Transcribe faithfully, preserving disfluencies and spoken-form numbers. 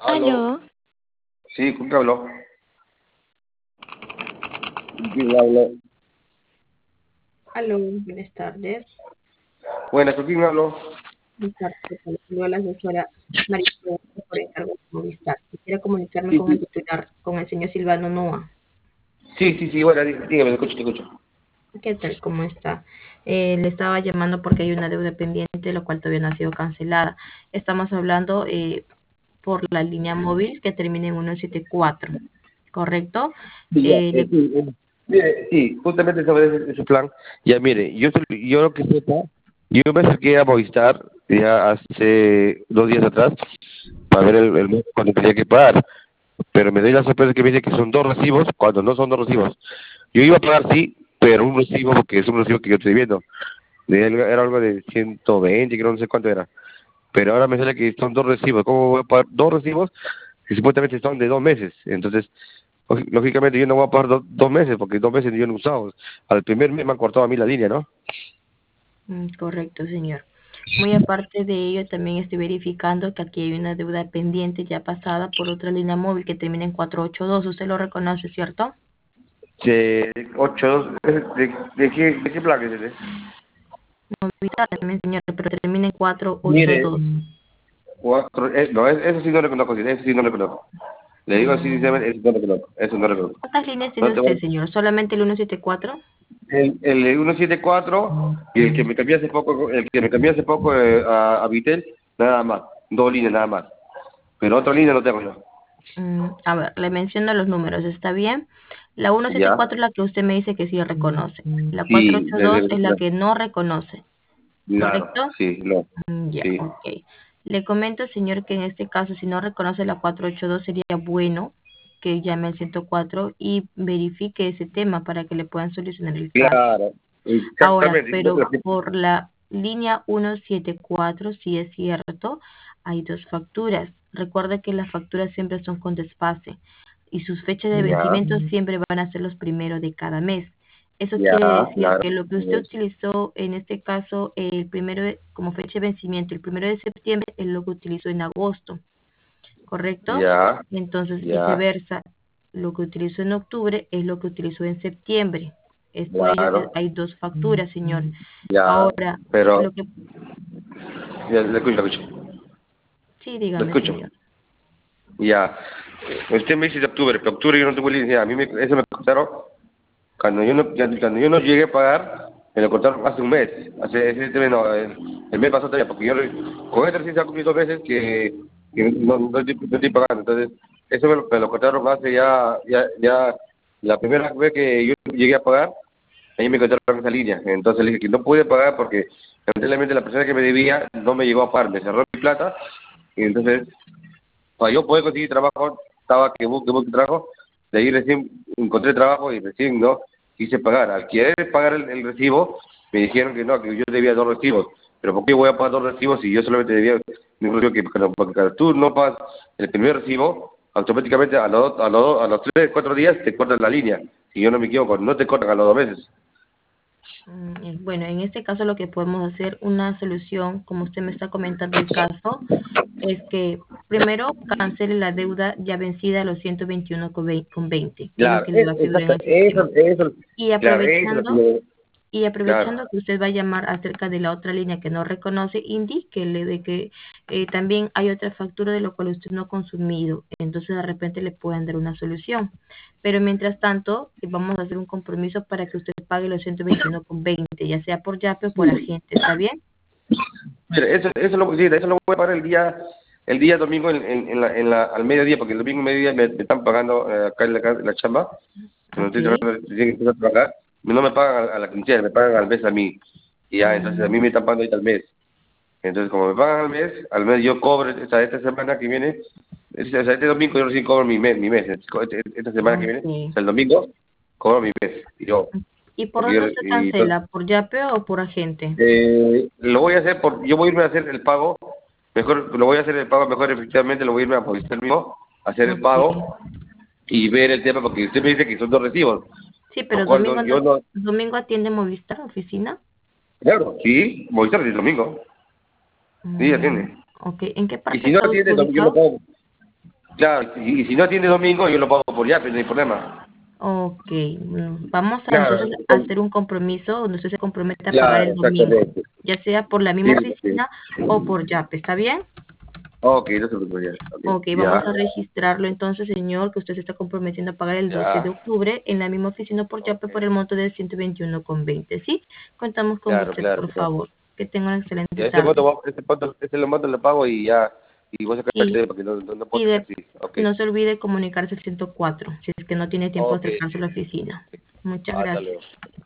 Aló. Aló, Sí, ¿con qué hablo? ¿Con quién hablo? aló, buenas tardes. Buenas, ¿con quién hablo? Buenas tardes, le saludo a la asesora María por encargo de Movistar. Quisiera comunicarme Sí, con el sí. titular, con el señor Silvano Noa. Sí, sí, sí, bueno, dí- dígame, te escucho, te escucho. ¿Qué tal? ¿Cómo está? Eh, le estaba llamando porque hay una deuda pendiente, la cual todavía no ha sido cancelada. Estamos hablando eh, por la línea móvil que termina en ciento setenta y cuatro, ¿correcto? Sí, ya, Eh, eh, le- sí, eh, mire, sí, justamente sobre ese, ese plan, ya mire, yo, soy- yo lo que sepa, yo me acerqué a Movistar ya hace dos días atrás para ver el, el mes cuando tenía que pagar, pero me doy la sorpresa que me dice que son dos recibos cuando no son dos recibos. Yo iba a pagar sí, pero un recibo porque es un recibo que yo estoy viendo. De él era algo de ciento veinte, creo, no sé cuánto era. Pero ahora me sale que son dos recibos. ¿Cómo voy a pagar dos recibos que supuestamente son de dos meses? Entonces, lógi- lógicamente yo no voy a pagar do- dos meses porque dos meses yo no he usado. Al primer mes me han cortado a mí la línea, ¿no? mm, Correcto, señor. Muy aparte de ello, también estoy verificando que aquí hay una deuda pendiente ya pasada por otra línea móvil que termina en cuatrocientos ochenta y dos. Usted lo reconoce, ¿cierto? De ocho, ¿de, de, de qué, de qué plan es ese? Movistar también, señor, pero termina en cuatrocientos ochenta y Mire, dos. cuatro, eh, no, es- eso sí no lo conozco, sí, eso sí no lo conozco. Le digo así, Mm, sinceramente, eso no lo conozco, eso no lo conozco. ¿Cuántas líneas tiene No te usted, voy- señor? ¿Solamente el ciento setenta y cuatro? El, el de ciento setenta y cuatro y el que me cambié hace poco, el que me cambié hace poco eh, a, a Vitel, nada más, dos líneas nada más. Pero otra línea no tengo yo. Mm, a ver, le menciono los números, ¿está bien? La ciento setenta y ¿Ya? cuatro es la que usted me dice que sí reconoce. La Sí, cuatrocientos ochenta y dos desde es la que no reconoce, claro, ¿correcto? sí, no, Mm, Ya, sí, ok. Le comento, señor, que en este caso, si no reconoce la cuatrocientos ochenta y dos, sería bueno que llame al ciento cuatro y verifique ese tema para que le puedan solucionar el caso. claro, Ahora, exactamente. No, pero pero sí, por la línea ciento setenta y cuatro, sí es cierto, hay dos facturas. Recuerda que las facturas siempre son con desfase y sus fechas de ya, vencimiento siempre van a ser los primeros de cada mes. Eso quiere ya, decir claro, que lo que usted utilizó en este caso, el primero de- como fecha de vencimiento, el primero de septiembre, es lo que utilizó en agosto, ¿correcto? ya, Entonces, ya, viceversa, lo que utilizó en octubre es lo que utilizó en septiembre. Es por ello que claro, hay dos facturas, señor. ya, Ahora, pero, lo que... ya, le escucho, le escucho, Sí, le dígame, escucho, señor. ya. Usted me dice de octubre, pero octubre yo no tuve línea, a mí me, eso me contaron, cuando yo no, ya- cuando yo no llegué a pagar, me lo contaron hace un mes, hace, ese, ese- no, el, el mes pasado todavía, porque yo lo- con este recién se ha cumplido dos veces que, que no, no estoy, no estoy pagando, entonces, eso me lo, me lo contaron hace ya, ya, ya, la primera vez que yo llegué a pagar, ahí me contaron esa línea, entonces le dije que no pude pagar porque lamentablemente la persona que me debía no me llegó a pagar, me cerró mi plata, y entonces, para yo poder conseguir trabajo, estaba que busque, busque trabajo, de ahí recién encontré trabajo y recién no quise pagar. Al querer pagar el, el recibo, me dijeron que no, que yo debía dos recibos. Pero ¿por qué voy a pagar dos recibos si yo solamente debía un recibo? Que cuando, porque cuando tú no pagas el primer recibo, automáticamente a los, a los, a los tres, cuatro días te cortan la línea. Si yo no me equivoco, no te cortan a los dos meses. Mm, Bueno, en este caso lo que podemos hacer, una solución, como usted me está comentando el caso, es que primero cancele la deuda ya vencida a los ciento veintiuno con veinte, que es lo Claro, que le es, va a figurar en exacto, el sistema. eso, eso, Y claro, eso es lo que aprovechando me- Y claro. aprovechando que usted va a llamar acerca de la otra línea que no reconoce, indíquele de que eh, también hay otra factura de lo cual usted no ha consumido. Entonces de repente le pueden dar una solución. Pero mientras tanto, eh, vamos a hacer un compromiso para que usted pague los ciento veintiuno con veinte, ya sea por YAPE o por agente. ¿Está bien? Mire, eso, eso, lo, sí, eso lo voy a pagar el día, el día domingo en, en, en la, en la, al mediodía, porque el domingo al mediodía me, me están pagando eh, acá en la, en la chamba, cuando estoy Ok. trabajando, recién empiezo a trabajar, no me pagan a, a la quincena, me pagan al mes a mí, y ya, entonces a Mm, mí me están pagando ahorita al mes. Entonces, como me pagan al mes, al mes yo cobro, esta, esta semana que viene, este, o sea, este domingo yo recién cobro mi mes, mi mes, este- esta semana que viene, o ok. sea, el domingo, cobro mi mes, y yo, ¿Y por porque yo, dónde usted y, entonces, cancela? ¿Por YAPE o por agente? eh, lo voy a hacer por, yo voy a irme a hacer el pago, mejor, lo voy a hacer el pago, mejor efectivamente lo voy a irme a Movistar mismo, a hacer el Ok. pago y ver el tema, porque usted me dice que son dos recibos, Sí, lo pero cual no, domingo, yo no- no, domingo atiende Movistar, oficina. claro, sí, Movistar el domingo, sí, Mm, atiende, ok, ¿en qué y parte si no está usted atiende, el domingo yo lo ubicado? pago, Claro, y, y si no atiende domingo, yo lo pago por Yape, no hay problema. Ok, mm, vamos a Claro, entonces hacer un compromiso donde usted se compromete a pagar claro, el domingo, exactamente. ya sea por la Sí, misma sí. oficina o por Yape, ¿está bien? Ok, no se preocupe, ya. Ok, Ok, vamos a ya, registrarlo entonces, señor, que usted se está comprometiendo a pagar el doce de ya. octubre en la misma oficina por Ok. Yape por el monto de ciento veintiuno con veinte, ¿sí? Contamos con Claro, usted, claro, por claro. favor. Que tenga una excelente Ya, ese monto, tarde. va- ese monto, ese monto lo pago y ya, y voy a sacar el Y, teléfono, porque no, no, no puedo y sacar de- así. Ok. no se olvide comunicarse al ciento cuatro si es que no tiene tiempo de Ok, acercarse a sí, la sí. oficina. Muchas Hasta gracias. luego.